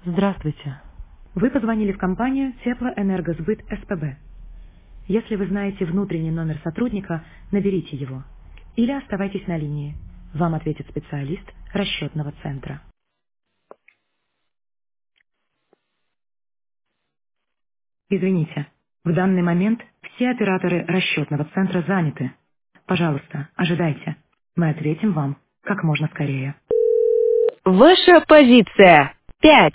Здравствуйте. Вы позвонили в компанию Теплоэнергосбыт СПБ. Если вы знаете внутренний номер сотрудника, наберите его. Или оставайтесь на линии. Вам ответит специалист расчетного центра. Извините, в данный момент все операторы расчетного центра заняты. Пожалуйста, ожидайте. Мы ответим вам как можно скорее. Ваша позиция 5.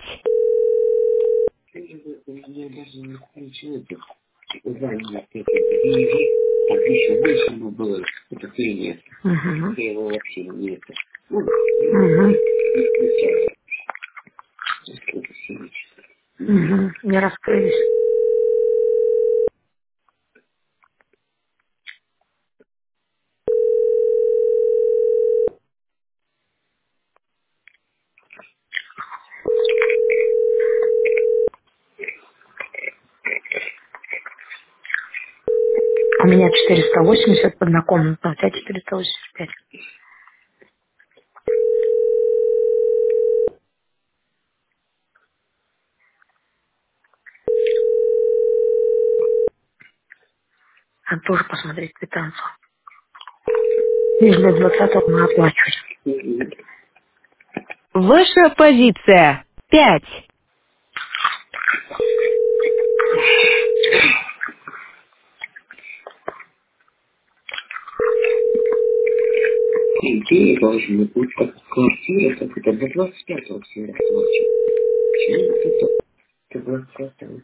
У меня даже не включил этих званий, эти двери, так еще больше ему было впечатление. Я его вообще не это. Ну, не включаю. Это семечко. Не раскрылись. У меня 480 однокомнатная, у тебя 485. Надо тоже посмотреть квитанцию. Лишь до 20-го мы оплачивать. Ваша позиция 5. Идея должна быть как квартира, как это до 25-го все расплачивают. Почему это до 25-го?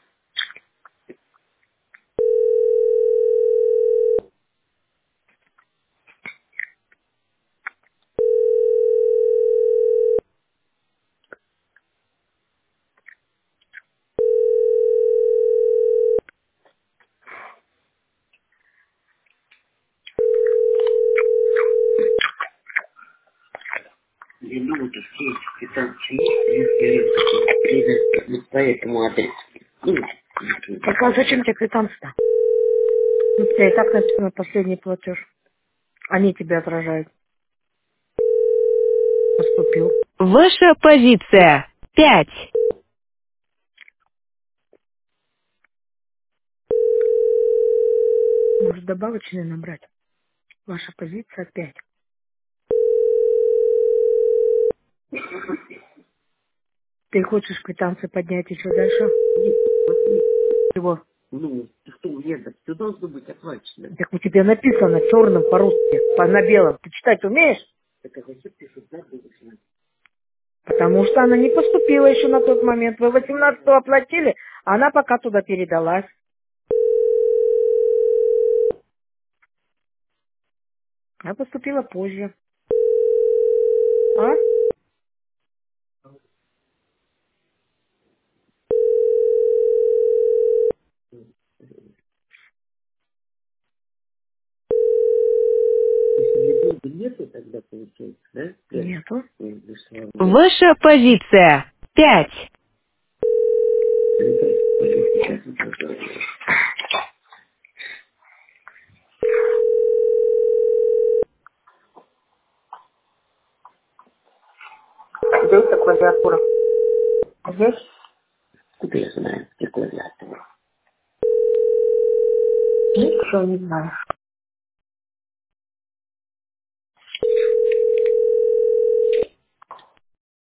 Я думаю, что все эти квитанции есть, по этому адресу. Так а зачем тебе квитанция-то? У тебя и так написано последний платеж. Они тебя отражают. Поступил. Ваша позиция 5. Может добавочные набрать? Ваша позиция 5. Ты хочешь квитанцию поднять еще дальше? Чего? Ну, что мне так? Все должно быть оплачено. Так у тебя написано черным по-русски, на белом. Ты читать умеешь? Так а зачем пишут добавочно? Потому что она не поступила еще на тот момент. Вы 18-го оплатили, а она пока туда передалась. Она поступила позже. А? Если мне долго нету, тогда получается, да? Нету. Ваша позиция 5. Где эта клавиатура? Здесь? Куда я знаю, где клавиатура? Ничего не знаю.